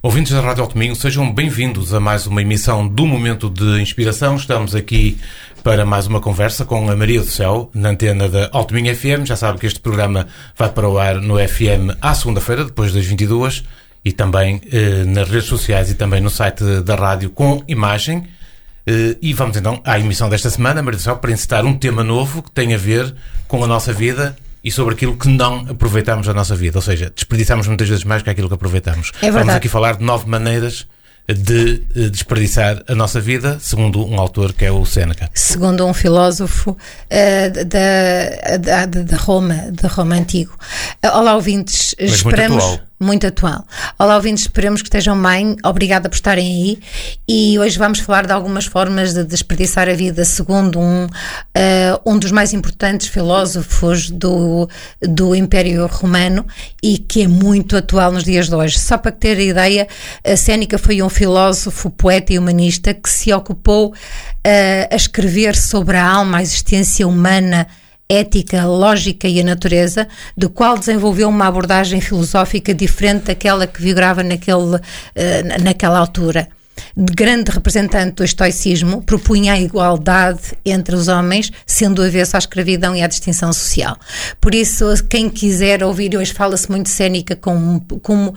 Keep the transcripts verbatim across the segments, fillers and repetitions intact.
Ouvintes da Rádio Alto Minho, sejam bem-vindos a mais uma emissão do Momento de Inspiração. Estamos aqui para mais uma conversa com a Maria do Céu, na antena da Alto Minho F M. Já sabe que este programa vai para o ar no F M à segunda-feira, depois das vinte e duas, e também eh, nas redes sociais e também no site da rádio com imagem. Eh, e vamos então à emissão desta semana, Maria do Céu, para incitar um tema novo que tem a ver com a nossa vida e sobre aquilo que não aproveitamos da nossa vida. Ou seja, desperdiçamos muitas vezes mais que aquilo que aproveitamos. É Vamos aqui falar de nove maneiras de desperdiçar a nossa vida, segundo um autor que é o Séneca. Segundo um filósofo uh, da, da, da Roma, da Roma Antigo. Uh, olá, ouvintes. Mas esperamos... muito atual. Muito atual. Olá, ouvintes, esperemos que estejam bem. Obrigada por estarem aí. E hoje vamos falar de algumas formas de desperdiçar a vida, segundo um, uh, um dos mais importantes filósofos do, do Império Romano e que é muito atual nos dias de hoje. Só para ter a ideia, a Séneca foi um filósofo, poeta e humanista que se ocupou uh, a escrever sobre a alma, a existência humana, ética, lógica e a natureza, do qual desenvolveu uma abordagem filosófica diferente daquela que vigorava naquele, uh, naquela altura. De grande representante do estoicismo, propunha a igualdade entre os homens, sendo avesso à escravidão e à distinção social. Por isso, quem quiser ouvir, hoje fala-se muito de Séneca como, como uh,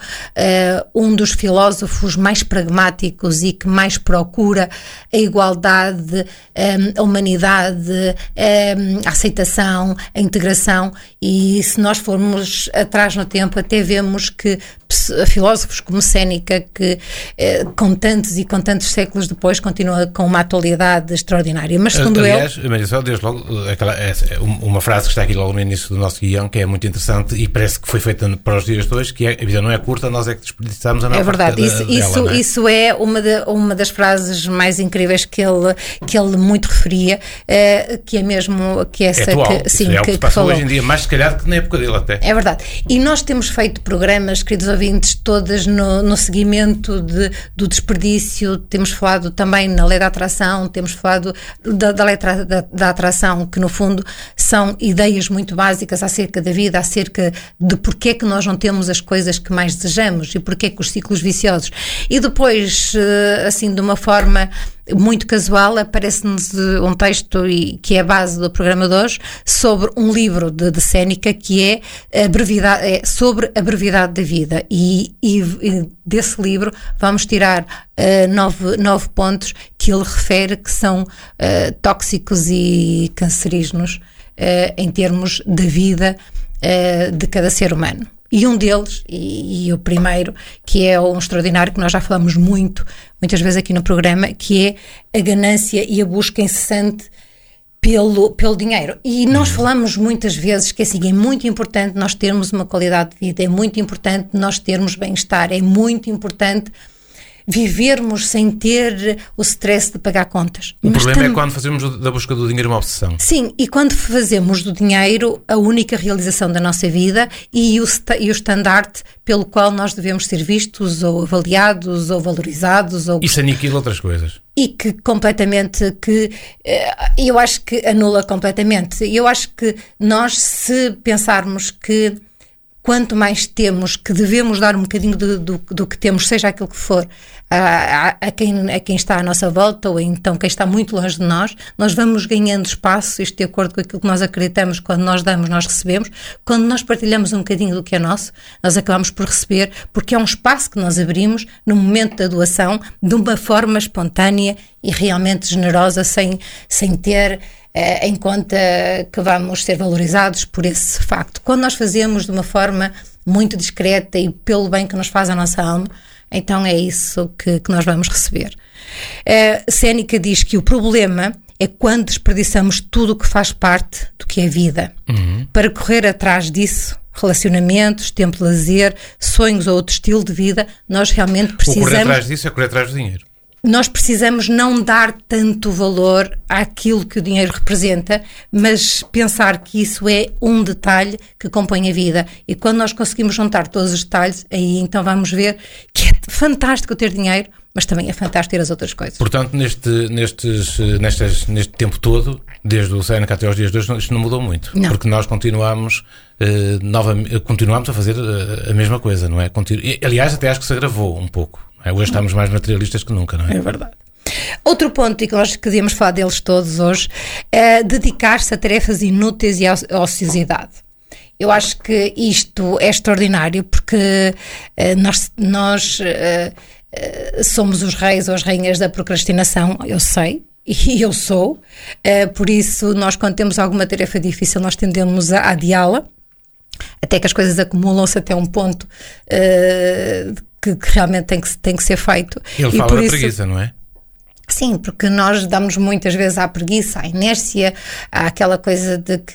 um dos filósofos mais pragmáticos e que mais procura a igualdade, um, a humanidade, um, a aceitação, a integração, e se nós formos atrás no tempo, até vemos que filósofos como Séneca, que uh, com tantos e com tantos séculos depois continua com uma atualidade extraordinária. Mas segundo Aliás, ele... Maria Céu, desde logo, aquela, é, uma frase que está aqui logo no início do nosso guião, que é muito interessante e parece que foi feita para os dias de hoje, que é, a vida não é curta, nós é que desperdiçamos a maior É verdade, parte isso, dela, isso, não é? isso é uma, de, uma das frases mais incríveis que ele, que ele muito referia, uh, que é mesmo que essa é atual, que, sim, é o que, que, se que passa falou. hoje em dia, mais se calhar que na época dele até. É verdade. E nós temos feito programas, queridos ouvintes, todas no, no seguimento de, do desperdício, temos falado também na lei da atração, temos falado da, da lei da, da atração, que no fundo são ideias muito básicas acerca da vida, acerca de porque é que nós não temos as coisas que mais desejamos e porque é que os ciclos viciosos. E depois, assim, de uma forma muito casual, aparece-nos um texto e, que é a base do programa de hoje, sobre um livro de, de Séneca, que é, a brevidade, é sobre a brevidade da vida, e, e, e desse livro vamos tirar uh, nove, nove pontos que ele refere que são uh, tóxicos e cancerígenos uh, em termos da vida uh, de cada ser humano. E um deles, e, e o primeiro, que é um extraordinário, que nós já falamos muito, muitas vezes aqui no programa, que é a ganância e a busca incessante pelo, pelo dinheiro. E nós falamos muitas vezes que assim, é muito importante nós termos uma qualidade de vida, é muito importante nós termos bem-estar, é muito importante vivermos sem ter o stress de pagar contas. O Mas problema tam... é quando fazemos da busca do dinheiro uma obsessão. Sim, e quando fazemos do dinheiro a única realização da nossa vida e o, sta- e o estandarte pelo qual nós devemos ser vistos ou avaliados ou valorizados. Ou... Isso aniquila outras coisas. E que completamente, que eu acho que anula completamente. Eu acho que nós, se pensarmos que quanto mais temos, que devemos dar um bocadinho do, do, do que temos, seja aquilo que for, a, a, a, quem, a quem está à nossa volta, ou então quem está muito longe de nós, nós vamos ganhando espaço, isto de acordo com aquilo que nós acreditamos. Quando nós damos, nós recebemos. Quando nós partilhamos um bocadinho do que é nosso, nós acabamos por receber, porque é um espaço que nós abrimos no momento da doação, de uma forma espontânea e realmente generosa, sem, sem ter Uh, em conta que vamos ser valorizados por esse facto. Quando nós fazemos de uma forma muito discreta e pelo bem que nos faz a nossa alma, então é isso que, que nós vamos receber. Uh, Séneca diz que o problema é quando desperdiçamos tudo o que faz parte do que é vida. Uhum. Para correr atrás disso, relacionamentos, tempo de lazer, sonhos ou outro estilo de vida, nós realmente precisamos... O correr atrás disso é correr atrás do dinheiro. Nós precisamos não dar tanto valor àquilo que o dinheiro representa, mas pensar que isso é um detalhe que compõe a vida. E quando nós conseguimos juntar todos os detalhes, aí então vamos ver que é fantástico ter dinheiro, mas também é fantástico ter as outras coisas. Portanto, neste, nestes, nestes, neste tempo todo, desde o Séneca até aos dias de hoje, isto não mudou muito. Não. Porque nós continuamos uh, novamente, continuamos a fazer uh, a mesma coisa, não é? Continu- Aliás, até acho que se agravou um pouco. Não é? Hoje estamos mais materialistas que nunca, não é? É verdade. Outro ponto, e que nós queríamos falar deles todos hoje, é dedicar-se a tarefas inúteis e à ociosidade. Eu acho que isto é extraordinário porque uh, nós, nós uh, uh, somos os reis ou as rainhas da procrastinação, eu sei, e eu sou, uh, por isso nós quando temos alguma tarefa difícil nós tendemos a adiá-la, até que as coisas acumulam-se até um ponto uh, que, que realmente tem que, tem que ser feito. Ele e fala por da isso, preguiça, não é? Sim, porque nós damos muitas vezes à preguiça, à inércia, àquela coisa de que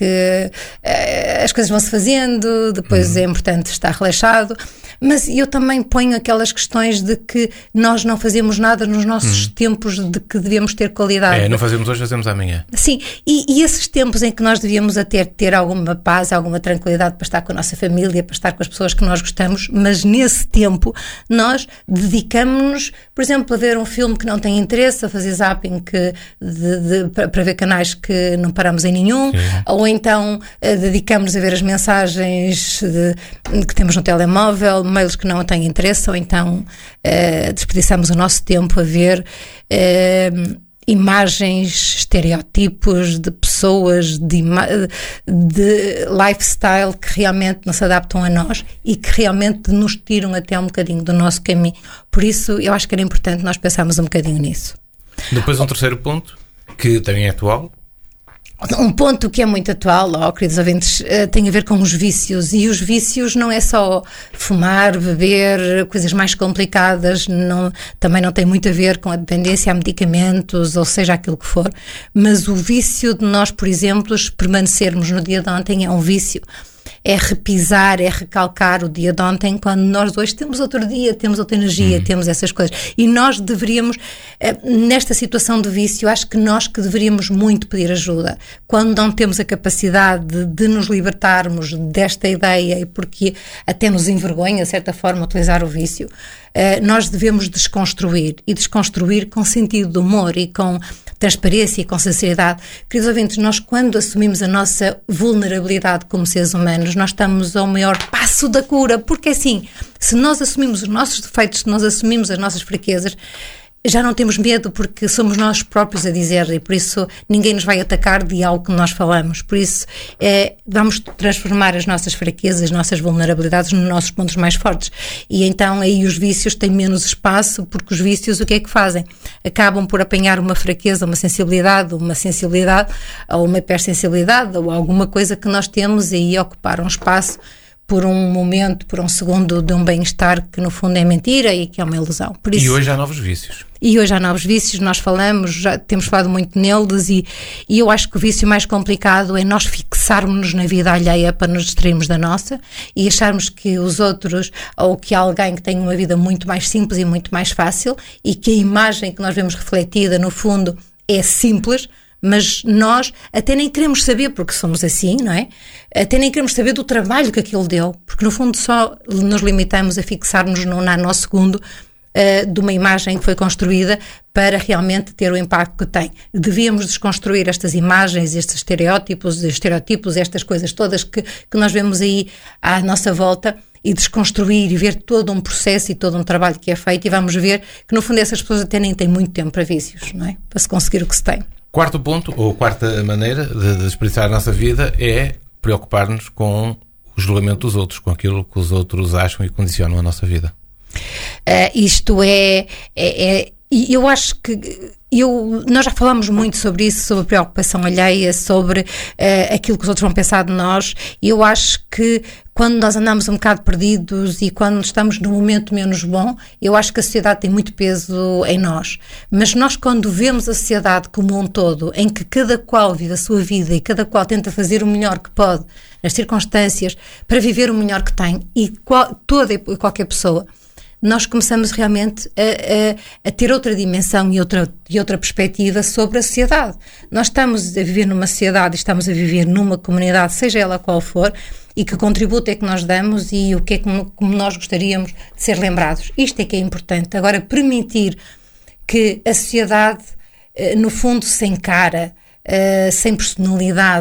uh, as coisas vão-se fazendo, depois uhum. é importante estar relaxado, mas eu também ponho aquelas questões de que nós não fazemos nada nos nossos uhum. tempos de que devemos ter qualidade. É, não fazemos hoje, fazemos amanhã. Sim, e, e esses tempos em que nós devíamos até ter alguma paz, alguma tranquilidade para estar com a nossa família, para estar com as pessoas que nós gostamos, mas nesse tempo nós dedicamos-nos, por exemplo, a ver um filme que não tem interesse, a fazer zapping que, de, de, para, para ver canais que não paramos em nenhum, Sim. ou então uh, dedicamos a ver as mensagens de, que temos no telemóvel, mails que não têm interesse, ou então uh, desperdiçamos o nosso tempo a ver uh, imagens, estereótipos de pessoas, de, ima- de lifestyle que realmente não se adaptam a nós e que realmente nos tiram até um bocadinho do nosso caminho. Por isso eu acho que era importante nós pensarmos um bocadinho nisso. Depois um terceiro ponto, que também é atual. Um ponto que é muito atual, oh, queridos ouvintes, tem a ver com os vícios, e os vícios não é só fumar, beber, coisas mais complicadas, não, também não tem muito a ver com a dependência a medicamentos, ou seja, aquilo que for, mas o vício de nós, por exemplo, permanecermos no dia de ontem é um vício. É repisar, é recalcar o dia de ontem, quando nós hoje temos outro dia, temos outra energia, uhum. temos essas coisas. E nós deveríamos, nesta situação de vício, acho que nós que deveríamos muito pedir ajuda. Quando não temos a capacidade de, de nos libertarmos desta ideia, e porque até nos envergonha, de certa forma, utilizar o vício, nós devemos desconstruir, e desconstruir com sentido de humor e com transparência e com sinceridade. Queridos ouvintes, nós quando assumimos a nossa vulnerabilidade como seres humanos, nós estamos ao maior passo da cura, porque assim, se nós assumimos os nossos defeitos, se nós assumimos as nossas fraquezas, já não temos medo, porque somos nós próprios a dizer, e por isso ninguém nos vai atacar de algo que nós falamos. Por isso é, vamos transformar as nossas fraquezas, as nossas vulnerabilidades nos nossos pontos mais fortes, e então aí os vícios têm menos espaço, porque os vícios o que é que fazem? Acabam por apanhar uma fraqueza, uma sensibilidade, uma sensibilidade ou uma hipersensibilidade ou alguma coisa que nós temos, e aí ocupar um espaço por um momento, por um segundo de um bem-estar que no fundo é mentira e que é uma ilusão. Por isso, e hoje há novos vícios. E hoje há novos vícios, nós falamos, já temos falado muito neles, e, e eu acho que o vício mais complicado é nós fixarmos-nos na vida alheia para nos distrairmos da nossa e acharmos que os outros, ou que há alguém que tem uma vida muito mais simples e muito mais fácil, e que a imagem que nós vemos refletida no fundo é simples, mas nós até nem queremos saber, porque somos assim, não é? Até nem queremos saber do trabalho que aquilo deu, porque no fundo só nos limitamos a fixar-nos no nanosegundo uh, de uma imagem que foi construída para realmente ter o impacto que tem. Devíamos desconstruir estas imagens, estes estereótipos, estereótipos, estas coisas todas que, que nós vemos aí à nossa volta, e desconstruir e ver todo um processo e todo um trabalho que é feito, e vamos ver que no fundo essas pessoas até nem têm muito tempo para vícios, não é? Para se conseguir o que se tem. Quarto ponto, ou quarta maneira de desperdiçar a nossa vida, é preocupar-nos com o julgamento dos outros, com aquilo que os outros acham e condicionam a nossa vida. Uh, isto é, é, é... Eu acho que eu, nós já falamos muito sobre isso, sobre a preocupação alheia, sobre uh, aquilo que os outros vão pensar de nós. E eu acho que quando nós andamos um bocado perdidos e quando estamos num momento menos bom, eu acho que a sociedade tem muito peso em nós. Mas nós, quando vemos a sociedade como um todo, em que cada qual vive a sua vida e cada qual tenta fazer o melhor que pode nas circunstâncias para viver o melhor que tem, e qual, toda e qualquer pessoa, nós começamos realmente a, a, a ter outra dimensão e outra, e outra perspectiva sobre a sociedade. Nós estamos a viver numa sociedade, estamos a viver numa comunidade, seja ela qual for, e que contributo é que nós damos e o que é como, como nós gostaríamos de ser lembrados. Isto é que é importante. Agora, permitir que a sociedade, no fundo, sem cara, sem personalidade,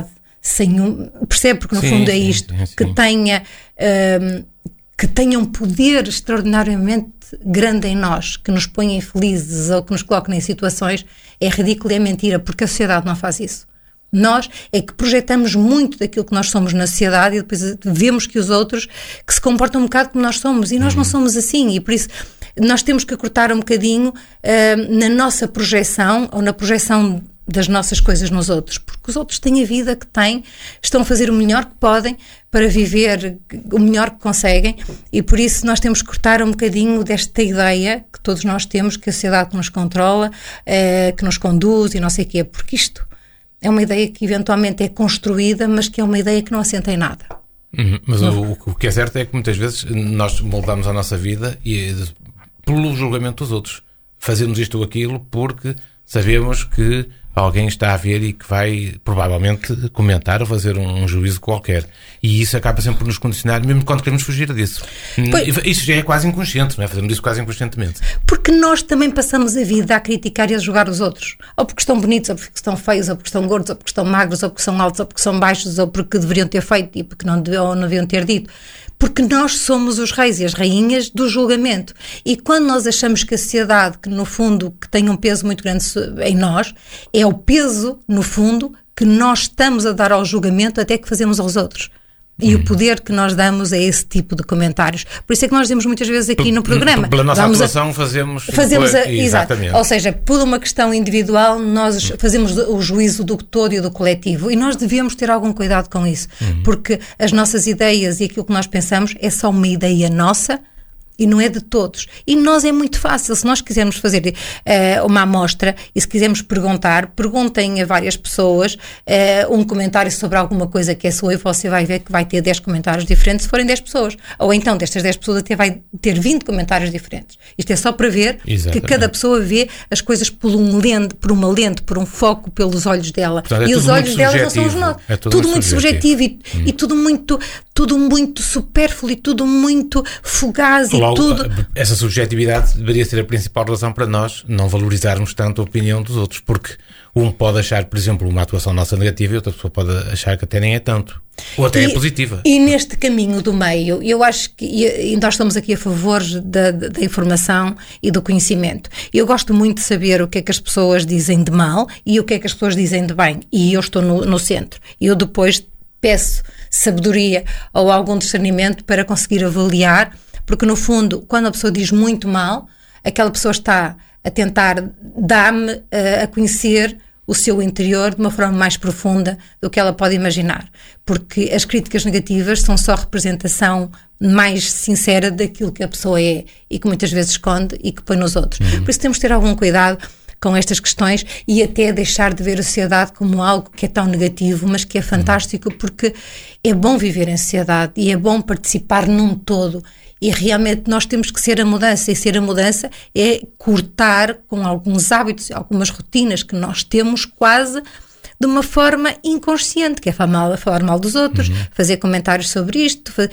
sem um, percebe? Porque no sim, fundo é isto, sim, sim, sim. que tenha um, que tenha um poder extraordinariamente grande em nós, que nos ponha infelizes ou que nos coloque em situações, é ridículo e é mentira, porque a sociedade não faz isso. Nós é que projetamos muito daquilo que nós somos na sociedade e depois vemos que os outros que se comportam um bocado como nós somos e nós uhum. não somos assim, e por isso nós temos que cortar um bocadinho uh, na nossa projeção ou na projeção das nossas coisas nos outros, porque os outros têm a vida que têm, estão a fazer o melhor que podem para viver o melhor que conseguem, e por isso nós temos que cortar um bocadinho desta ideia que todos nós temos, que a sociedade nos controla, eh, que nos conduz e não sei o quê, porque isto é uma ideia que eventualmente é construída, mas que é uma ideia que não assenta em nada. Uhum, mas o, o que é certo é que muitas vezes nós moldamos a nossa vida e, pelo julgamento dos outros. Fazemos isto ou aquilo porque sabemos que alguém está a ver e que vai provavelmente comentar ou fazer um, um juízo qualquer. E isso acaba sempre por nos condicionar, mesmo quando queremos fugir disso. Pois, isso já é quase inconsciente, não é? Fazemos isso quase inconscientemente. Porque nós também passamos a vida a criticar e a julgar os outros. Ou porque estão bonitos, ou porque estão feios, ou porque estão gordos, ou porque estão magros, ou porque são altos, ou porque são baixos, ou porque deveriam ter feito e porque não deviam, ou não deviam ter dito. Porque nós somos os reis e as rainhas do julgamento. E quando nós achamos que a sociedade, que no fundo que tem um peso muito grande em nós, é o peso, no fundo, que nós estamos a dar ao julgamento até que fazemos aos outros. E hum. o poder que nós damos a esse tipo de comentários. Por isso é que nós dizemos muitas vezes aqui no programa. Pela nossa Vamos atuação a, fazemos... fazemos a, exatamente. Exato. Ou seja, por uma questão individual, nós hum. fazemos o juízo do todo e do coletivo. E nós devemos ter algum cuidado com isso. Hum. Porque as nossas ideias e aquilo que nós pensamos é só uma ideia nossa, e não é de todos. E nós é muito fácil, se nós quisermos fazer uh, uma amostra e se quisermos perguntar, perguntem a várias pessoas uh, um comentário sobre alguma coisa que é sua e você vai ver que vai ter dez comentários diferentes se forem dez pessoas. Ou então destas dez pessoas até vai ter vinte comentários diferentes. Isto é só para ver Exatamente. Que cada pessoa vê as coisas por, um lente, por uma lente, por um foco, pelos olhos dela. Portanto, é e os olhos dela não são os nossos. É tudo, tudo muito subjetivo, subjetivo e, hum. e tudo muito, tudo muito supérfluo e tudo muito fugaz. Logo, tudo... Essa subjetividade deveria ser a principal razão para nós não valorizarmos tanto a opinião dos outros, porque um pode achar, por exemplo, uma atuação nossa negativa e outra pessoa pode achar que até nem é tanto, ou até e, é positiva. E neste caminho do meio, eu acho que, e, e nós estamos aqui a favor da, da informação e do conhecimento. Eu gosto muito de saber o que é que as pessoas dizem de mal e o que é que as pessoas dizem de bem, e eu estou no, no centro. Eu depois peço sabedoria ou algum discernimento para conseguir avaliar. Porque, no fundo, quando a pessoa diz muito mal, aquela pessoa está a tentar dar-me uh, a conhecer o seu interior de uma forma mais profunda do que ela pode imaginar. Porque as críticas negativas são só representação mais sincera daquilo que a pessoa é e que muitas vezes esconde e que põe nos outros. Uhum. Por isso temos de ter algum cuidado com estas questões e até deixar de ver a sociedade como algo que é tão negativo, mas que é fantástico, porque é bom viver em sociedade e é bom participar num todo. E realmente nós temos que ser a mudança, e ser a mudança é cortar com alguns hábitos, algumas rotinas que nós temos quase de uma forma inconsciente, que é falar mal, falar mal dos outros, uhum. fazer comentários sobre isto, fazer...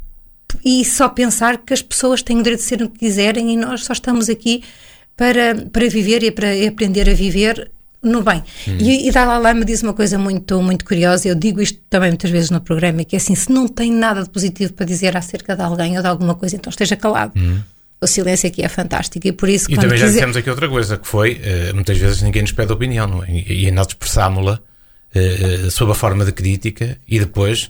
e só pensar que as pessoas têm o direito de ser o que quiserem e nós só estamos aqui para, para viver e para aprender a viver no bem. Hum. E, e Dalai Lama diz uma coisa muito, muito curiosa, eu digo isto também muitas vezes no programa, que é assim, se não tem nada de positivo para dizer acerca de alguém ou de alguma coisa, então esteja calado. Hum. O silêncio aqui é fantástico e por isso... E também quiser... já dissemos aqui outra coisa, que foi, uh, muitas vezes ninguém nos pede opinião, não é? E, e nós expressámo-la uh, sob a forma de crítica e depois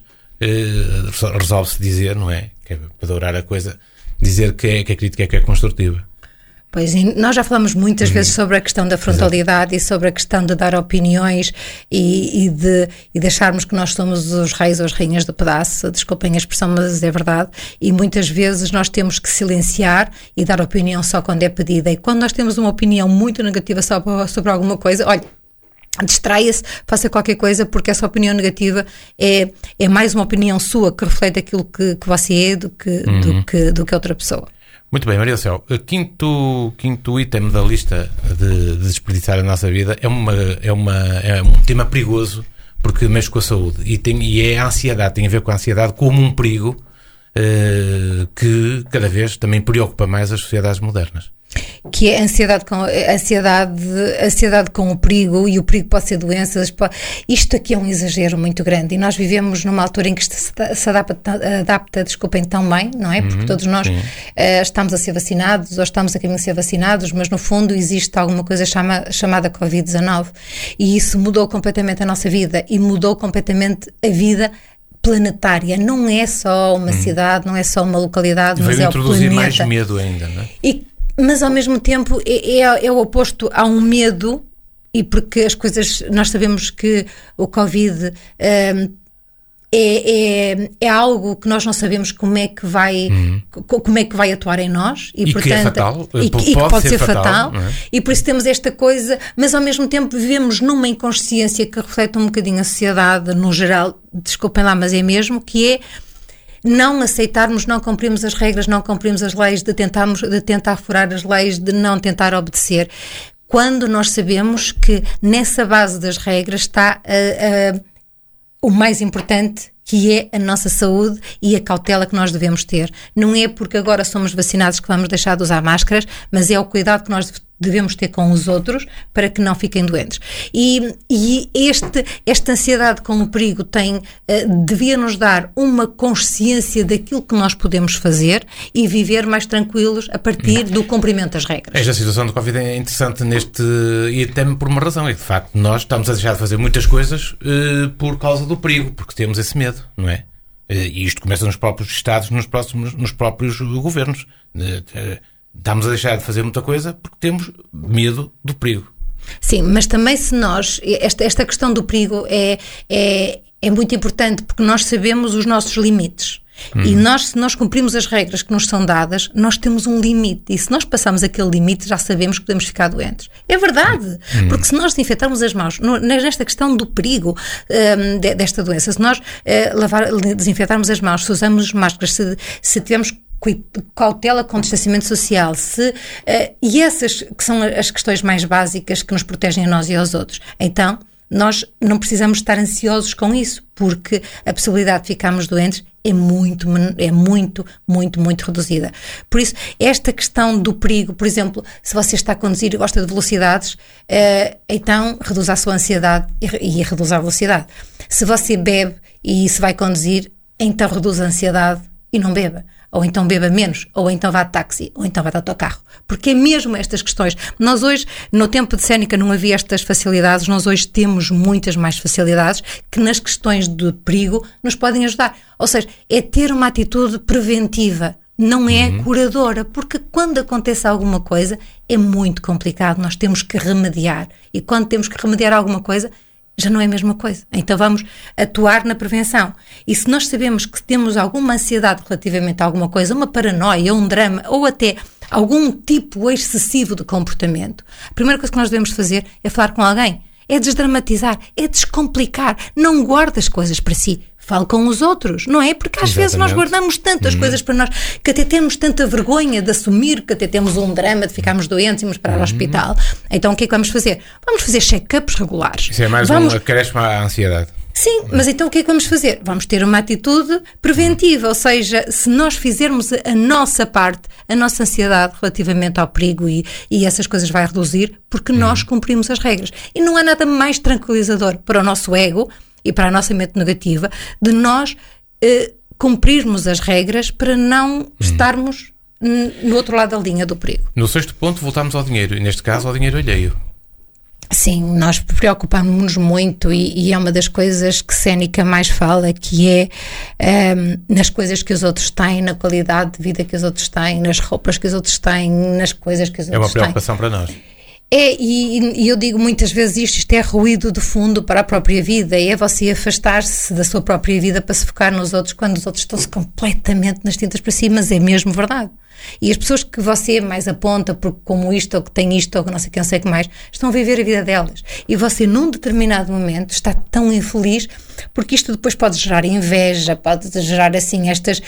uh, resolve-se dizer, não é? Que é para dourar a coisa, dizer que, é, que a crítica é que é construtiva. Pois, e nós já falamos muitas uhum. vezes sobre a questão da frontalidade Exato. E sobre a questão de dar opiniões e, e, de, e de acharmos que nós somos os reis ou as rainhas do pedaço, desculpem a expressão, mas é verdade, e muitas vezes nós temos que silenciar e dar opinião só quando é pedida, e quando nós temos uma opinião muito negativa sobre, sobre alguma coisa, olha, distraia-se, faça qualquer coisa, porque essa opinião negativa é, é mais uma opinião sua que reflete aquilo que, que você é do que, uhum. do que, do que outra pessoa. Muito bem, Maria do Céu. O quinto, quinto item da lista de, de desperdiçar a nossa vida é, uma, é, uma, é um tema perigoso porque mexe com a saúde e, tem, e é a ansiedade, tem a ver com a ansiedade como um perigo uh, que cada vez também preocupa mais as sociedades modernas. que é a ansiedade com, a ansiedade, a ansiedade com o perigo, e o perigo pode ser doenças. Pode, isto aqui é um exagero muito grande, e nós vivemos numa altura em que isto se adapta, adapta desculpem, tão bem, não é? Porque uhum, todos nós uh, estamos a ser vacinados, ou estamos a caminho de ser vacinados, mas no fundo existe alguma coisa chama, chamada covid dezanove, e isso mudou completamente a nossa vida, e mudou completamente a vida planetária. Não é só uma uhum. cidade, não é só uma localidade, Veio mas é o planeta. introduzir mais medo ainda, não é? E Mas ao mesmo tempo é, é, é o oposto a um medo, e porque as coisas, nós sabemos que o Covid um, é, é, é algo que nós não sabemos como é que vai, uhum. como é que vai atuar em nós, e, e portanto, que é fatal, e, pode, e que pode ser, ser fatal, fatal é? E por isso temos esta coisa, mas ao mesmo tempo vivemos numa inconsciência que reflete um bocadinho a sociedade no geral, desculpem lá, mas é mesmo, que é não aceitarmos, não cumprirmos as regras, não cumprirmos as leis, de tentarmos, de tentar furar as leis, de não tentar obedecer, quando nós sabemos que nessa base das regras está uh, uh, o mais importante, que é a nossa saúde e a cautela que nós devemos ter. Não é porque agora somos vacinados que vamos deixar de usar máscaras, mas é o cuidado que nós devemos ter com os outros para que não fiquem doentes. E, e este, esta ansiedade com o perigo tem, uh, devia nos dar uma consciência daquilo que nós podemos fazer e viver mais tranquilos a partir do cumprimento das regras. Esta situação do Covid é interessante neste, e até por uma razão, é que de facto nós estamos a deixar de fazer muitas coisas uh, por causa do perigo, porque temos esse medo, não é? Uh, e isto começa nos próprios Estados, nos, próximos, nos próprios governos. Uh, uh, Estamos a deixar de fazer muita coisa porque temos medo do perigo. Sim, mas também se nós... Esta, esta questão do perigo é, é, é muito importante, porque nós sabemos os nossos limites. Hum. E nós, se nós cumprimos as regras que nos são dadas, nós temos um limite. E se nós passarmos aquele limite, já sabemos que podemos ficar doentes. É verdade. Hum. Porque se nós desinfetarmos as mãos, no, nesta questão do perigo um, de, desta doença, se nós uh, lavar, desinfetarmos as mãos, se usamos máscaras, se, se tivermos cautela com distanciamento social, se, uh, e essas que são as questões mais básicas que nos protegem a nós e aos outros, então nós não precisamos estar ansiosos com isso, porque a possibilidade de ficarmos doentes é muito, é muito, muito, muito reduzida. Por isso, esta questão do perigo, por exemplo, se você está a conduzir e gosta de velocidades, uh, então reduz a sua ansiedade e, e reduz a velocidade. Se você bebe e se vai conduzir, então reduz a ansiedade e não beba. Ou então beba menos, ou então vá de táxi, ou então vá de autocarro. Porque é mesmo estas questões. Nós hoje, no tempo de Séneca, não havia estas facilidades, nós hoje temos muitas mais facilidades que nas questões de perigo nos podem ajudar. Ou seja, é ter uma atitude preventiva, não é uhum. curadora, porque quando acontece alguma coisa é muito complicado, nós temos que remediar. E quando temos que remediar alguma coisa, já não é a mesma coisa. Então vamos atuar na prevenção. E se nós sabemos que temos alguma ansiedade relativamente a alguma coisa, uma paranoia, um drama, ou até algum tipo excessivo de comportamento, a primeira coisa que nós devemos fazer é falar com alguém, é desdramatizar, é descomplicar, não guarde as coisas para si. Fale com os outros, não é? Porque às Exatamente. vezes nós guardamos tantas uhum. coisas para nós, que até temos tanta vergonha de assumir, que até temos um drama de ficarmos doentes e irmos para uhum. o hospital. Então o que é que vamos fazer? Vamos fazer check-ups regulares. Isso é mais vamos... um acréscimo à ansiedade. Sim, mas então o que é que vamos fazer? Vamos ter uma atitude preventiva, ou seja, se nós fizermos a nossa parte, a nossa ansiedade relativamente ao perigo e, e essas coisas vai reduzir, porque nós cumprimos as regras. E não há nada mais tranquilizador para o nosso ego e para a nossa mente negativa, de nós eh, cumprirmos as regras para não hum. estarmos n- no outro lado da linha do perigo. No sexto ponto voltamos ao dinheiro, e neste caso ao dinheiro alheio. Sim, nós preocupamos-nos muito e, e é uma das coisas que Séneca mais fala, que é um, nas coisas que os outros têm, na qualidade de vida que os outros têm, nas roupas que os outros têm, nas coisas que os é outros têm. É uma preocupação têm. Para nós. É, e, e eu digo muitas vezes isto, isto é ruído de fundo para a própria vida, é você afastar-se da sua própria vida para se focar nos outros, quando os outros estão-se completamente nas tintas para si, mas é mesmo verdade. E as pessoas que você mais aponta, porque como isto, ou que tem isto, ou que não sei quem, não sei o que mais, estão a viver a vida delas. E você, num determinado momento, está tão infeliz, porque isto depois pode gerar inveja, pode gerar, assim, estas,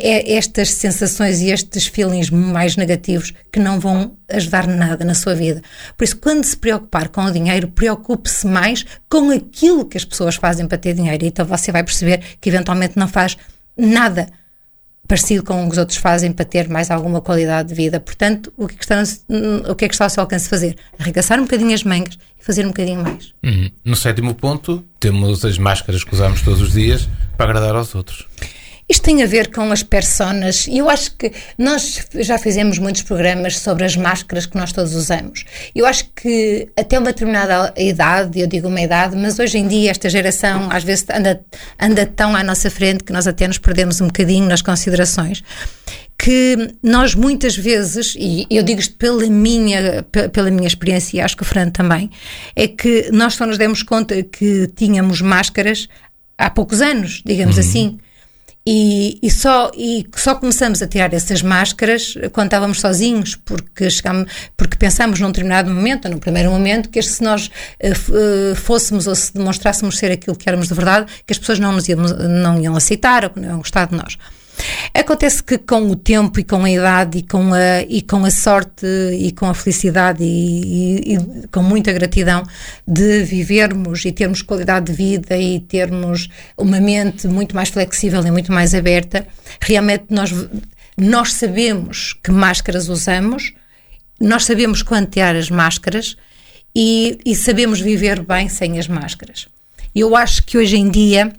estas sensações e estes feelings mais negativos que não vão ajudar nada na sua vida. Por isso, quando se preocupar com o dinheiro, preocupe-se mais com aquilo que as pessoas fazem para ter dinheiro. Então você vai perceber que eventualmente não faz nada parecido com o que os outros fazem para ter mais alguma qualidade de vida. Portanto, o que é que está, o que é que está ao seu alcance fazer? Arregaçar um bocadinho as mangas e fazer um bocadinho mais. Uhum. No sétimo ponto, temos as máscaras que usamos todos os dias para agradar aos outros. Isto tem a ver com as personas, e eu acho que nós já fizemos muitos programas sobre as máscaras que nós todos usamos. Eu acho que até uma determinada idade, eu digo uma idade, mas hoje em dia esta geração às vezes anda, anda tão à nossa frente que nós até nos perdemos um bocadinho nas considerações, que nós muitas vezes, e eu digo isto pela minha, pela minha experiência, e acho que o Fernando também, é que nós só nos demos conta que tínhamos máscaras há poucos anos, digamos uhum. assim. E, e, só, e só começamos a tirar essas máscaras quando estávamos sozinhos, porque, chegámos, porque pensámos num determinado momento, ou no primeiro momento, que se nós uh, fôssemos ou se demonstrássemos ser aquilo que éramos de verdade, que as pessoas não nos iam, não iam aceitar ou que não iam gostar de nós. Acontece que com o tempo e com a idade e com a, e com a sorte e com a felicidade e, e, e com muita gratidão de vivermos e termos qualidade de vida e termos uma mente muito mais flexível e muito mais aberta, realmente nós, nós sabemos que máscaras usamos, nós sabemos quando tirar as máscaras e, e sabemos viver bem sem as máscaras. Eu acho que hoje em dia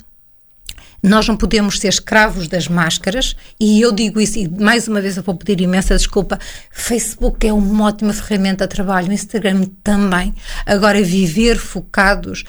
nós não podemos ser escravos das máscaras, e eu digo isso, e mais uma vez eu vou pedir imensa desculpa. Facebook é uma ótima ferramenta de trabalho, o Instagram também. Agora, viver focados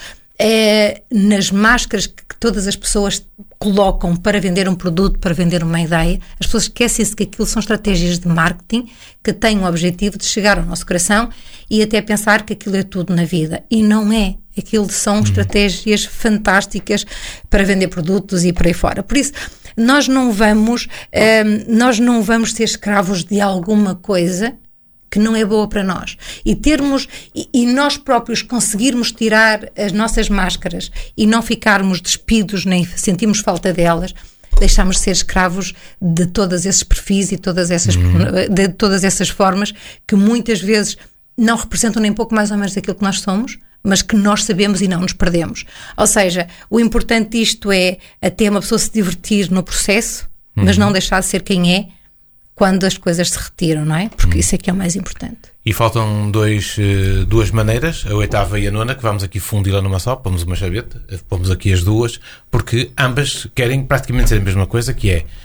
é, nas máscaras que, que todas as pessoas colocam para vender um produto, para vender uma ideia, as pessoas esquecem-se que aquilo são estratégias de marketing que têm o objetivo de chegar ao nosso coração e até pensar que aquilo é tudo na vida, e não é. Aquilo são uhum. estratégias fantásticas para vender produtos e por aí fora. Por isso, nós não vamos, um, nós não vamos ser escravos de alguma coisa que não é boa para nós. E termos, e, e nós próprios conseguirmos tirar as nossas máscaras e não ficarmos despidos nem sentirmos falta delas, deixamos de ser escravos de todos esses perfis e todas essas, uhum. de todas essas formas que muitas vezes não representam nem pouco mais ou menos daquilo que nós somos, mas que nós sabemos e não nos perdemos. Ou seja, o importante disto é até uma pessoa se divertir no processo, uhum. mas não deixar de ser quem é quando as coisas se retiram, não é? Porque uhum. isso é que é o mais importante. E faltam dois, duas maneiras, a oitava e a nona, que vamos aqui fundi-la numa só, pomos uma chaveta, pomos aqui as duas, porque ambas querem praticamente ser a mesma coisa, que é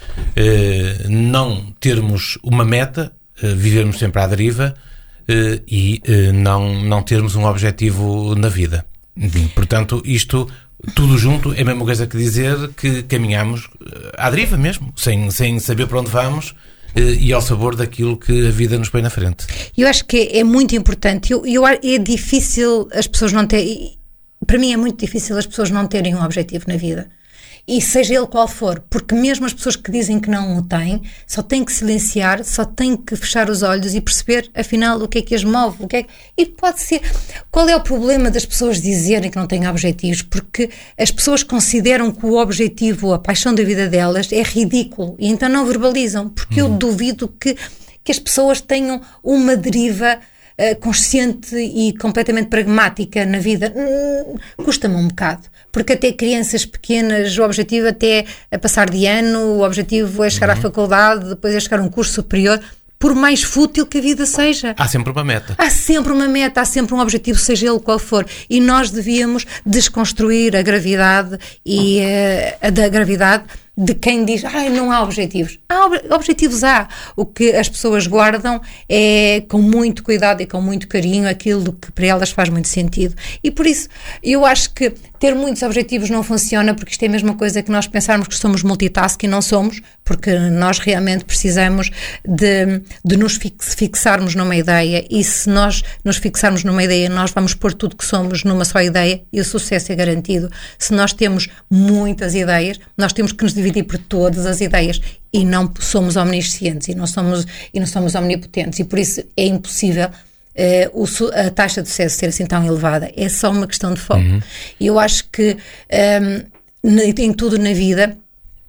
uh, não termos uma meta, uh, vivermos sempre à deriva, Uh, e uh, não, não termos um objetivo na vida. Portanto, isto tudo junto é a mesma coisa que dizer que caminhamos à deriva mesmo, sem, sem saber para onde vamos uh, e ao sabor daquilo que a vida nos põe na frente. Eu acho que é muito importante. Eu, eu, é difícil as pessoas não terem... Para mim é muito difícil as pessoas não terem um objetivo na vida. E seja ele qual for, porque mesmo as pessoas que dizem que não o têm, só têm que silenciar, só têm que fechar os olhos e perceber, afinal, o que é que as move, o que é que... E pode ser... Qual é o problema das pessoas dizerem que não têm objetivos? Porque as pessoas consideram que o objetivo, a paixão da vida delas, é ridículo, e então não verbalizam, porque hum. eu duvido que, que as pessoas tenham uma deriva uh, consciente e completamente pragmática na vida. Hum, custa-me um bocado. Porque até crianças pequenas, o objetivo até é passar de ano, o objetivo é chegar uhum. à faculdade, depois é chegar a um curso superior, por mais fútil que a vida seja. Há sempre uma meta. Há sempre uma meta, há sempre um objetivo, seja ele qual for. E nós devíamos desconstruir a gravidade e uh, a da gravidade de quem diz, ai, não há objetivos. Há ob- objetivos há. O que as pessoas guardam é com muito cuidado e com muito carinho aquilo que para elas faz muito sentido. E por isso, eu acho que ter muitos objetivos não funciona, porque isto é a mesma coisa que nós pensarmos que somos multitask e não somos, porque nós realmente precisamos de, de nos fix, fixarmos numa ideia, e se nós nos fixarmos numa ideia, nós vamos pôr tudo que somos numa só ideia e o sucesso é garantido. Se nós temos muitas ideias, nós temos que nos dividir por todas as ideias, e não somos omniscientes e não somos, e não somos omnipotentes, e por isso é impossível Uh, o, a taxa de sucesso ser assim tão elevada. É só uma questão de foco. Uhum. E eu acho que um, em tudo na vida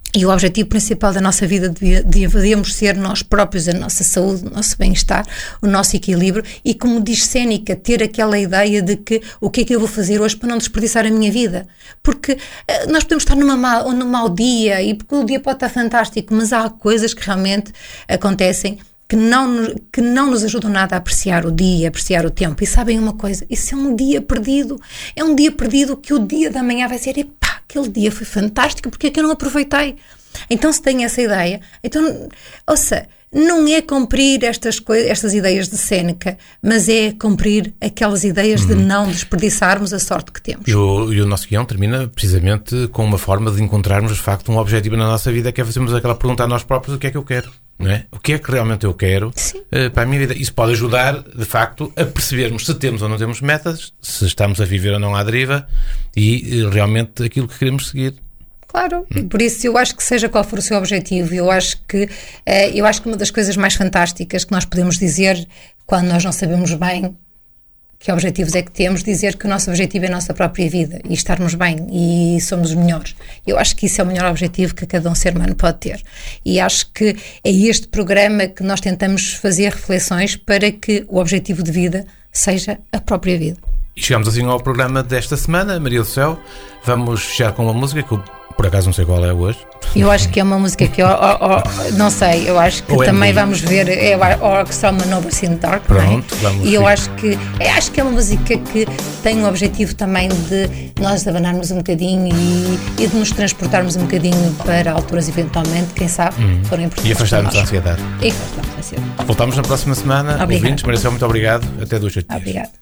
E o objetivo principal da nossa vida devia, devíamos ser nós próprios, a nossa saúde, o nosso bem-estar, o nosso equilíbrio e, como diz Séneca, ter aquela ideia de que o que é que eu vou fazer hoje para não desperdiçar a minha vida. Porque uh, nós podemos estar numa mal, num mau dia e porque o dia pode estar fantástico, mas há coisas que realmente acontecem que não, que não nos ajudam nada a apreciar o dia, a apreciar o tempo. E sabem uma coisa? Isso é um dia perdido. É um dia perdido que o dia da manhã vai ser, epá, aquele dia foi fantástico, porque é que eu não aproveitei? Então, se tem essa ideia, então, ouça, não é cumprir estas, coisas, estas ideias de Séneca, mas é cumprir aquelas ideias uhum. de não desperdiçarmos a sorte que temos. E o, e o nosso guião termina precisamente com uma forma de encontrarmos, de facto, um objetivo na nossa vida, que é fazermos aquela pergunta a nós próprios: o que é que eu quero? Não é? O que é que realmente eu quero uh, para a minha vida? Isso pode ajudar, de facto, a percebermos se temos ou não temos metas, se estamos a viver ou não à deriva e uh, realmente aquilo que queremos seguir. Claro, hum. por isso eu acho que seja qual for o seu objetivo, eu acho que uh, eu acho que uma das coisas mais fantásticas que nós podemos dizer quando nós não sabemos bem que objetivos é que temos, dizer que o nosso objetivo é a nossa própria vida e estarmos bem e somos os melhores. Eu acho que isso é o melhor objetivo que cada um ser humano pode ter. E acho que é este programa que nós tentamos fazer reflexões para que o objetivo de vida seja a própria vida. E chegamos assim ao programa desta semana, Maria do Céu. Vamos fechar com uma música que eu, por acaso, não sei qual é hoje. Eu acho que é uma música que eu, oh, oh, não sei, eu acho que ou também é vamos ver é a Orchestra Manovers in the Dark. Pronto, não é? vamos E eu ver. acho que, é, acho que é uma música que tem o objetivo também de nós abanarmos um bocadinho e, e de nos transportarmos um bocadinho para alturas eventualmente, quem sabe, hum. forem importantes. E afastarmos a ansiedade. E afastarmos a ansiedade. Voltamos na próxima semana. Obrigada. Ouvintes, Maria do Céu, muito obrigado. Até dois dias. Obrigada.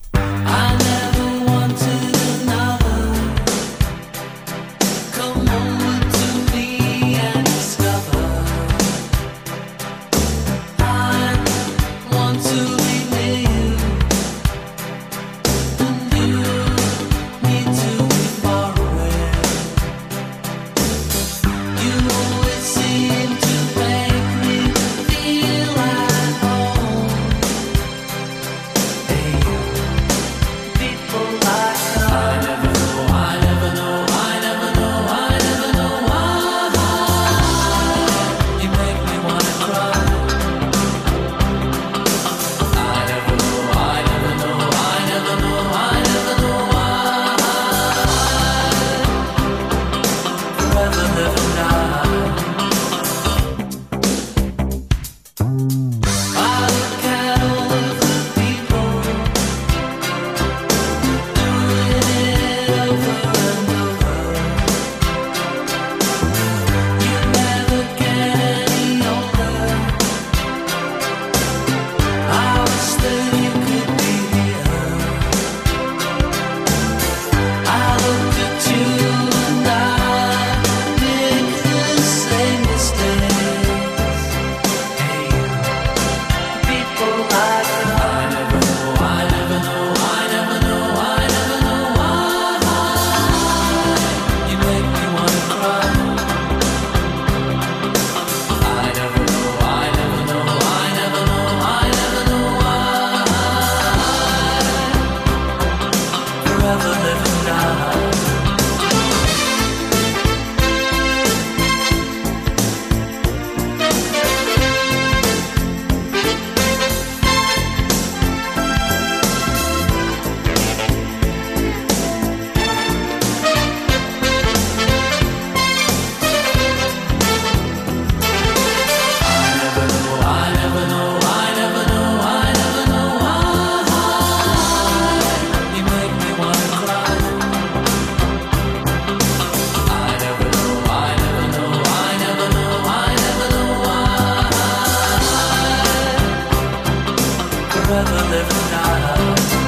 Forever living out.